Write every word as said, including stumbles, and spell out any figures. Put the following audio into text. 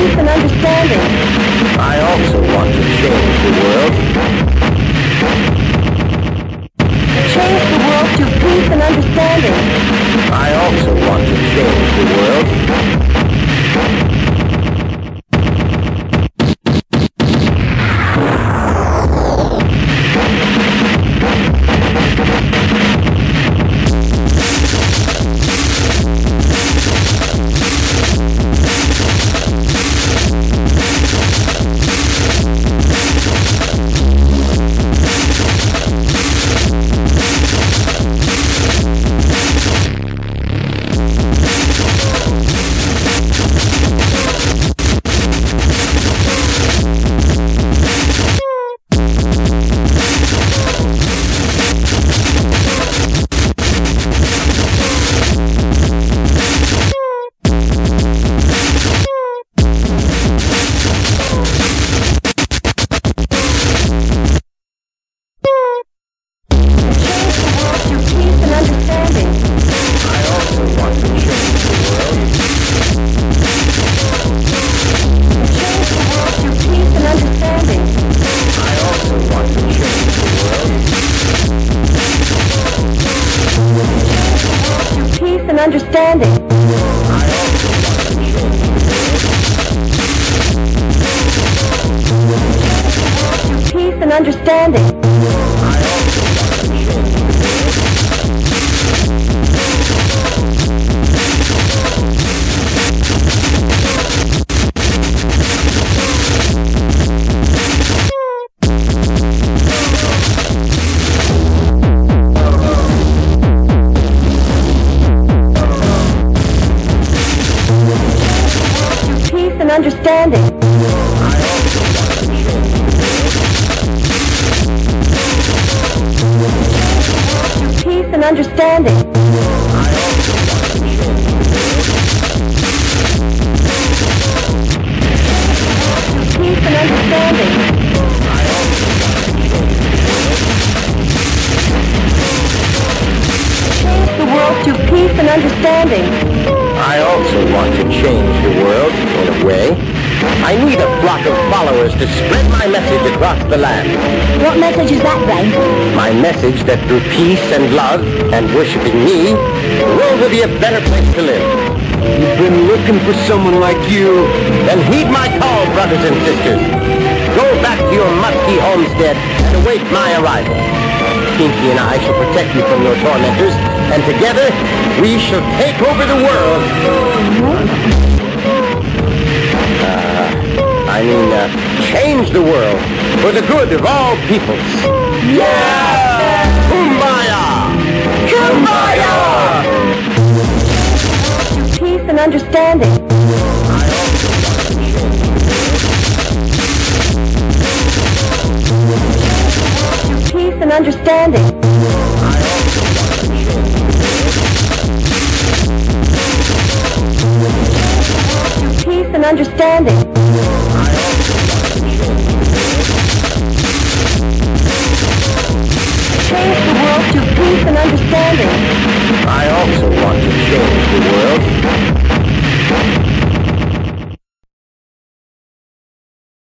peace and understanding. I also want to change the world. Change the world to peace and understanding. I also want to change the world. Understanding. Peace and understanding. Understanding. Peace and understanding. Peace and understanding. Change the world to peace and understanding. I also want to change the world, in a way. I need a flock of followers to spread my message across the land. What message is that, Ray? My message that through peace and love and worshiping me, the world will be a better place to live. You've been looking for someone like you. Then heed my call, brothers and sisters. Go back to your musty homestead and await my arrival. Pinky and I shall protect you from your tormentors, and together we shall take over the world. Uh, I mean, uh, change the world for the good of all peoples. Yeah! Kumbaya! Kumbaya! Peace and understanding. Peace and understanding. Peace and understanding. Change the world to peace and understanding. I also want to change the world.